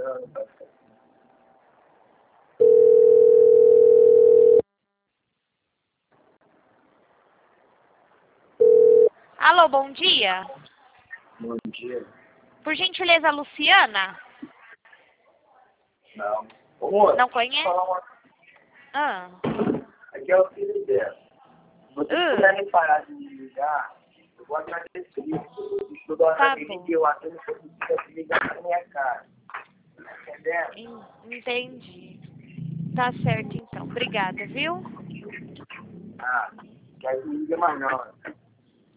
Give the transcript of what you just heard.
Alô, bom dia. Bom dia. Por gentileza, Luciana? Não. Ô, moço, Não conhece? deixa eu falar Ah. Aqui é o filho dela. Se vocês puderem parar de me ligar, eu vou agradecer. Estudo a hora bom. que eu atendo, você precisa se ligar na minha cara. Tá entendendo? Entendi. Tá certo, então. Obrigada, viu? Ah, quer que me liga mais não.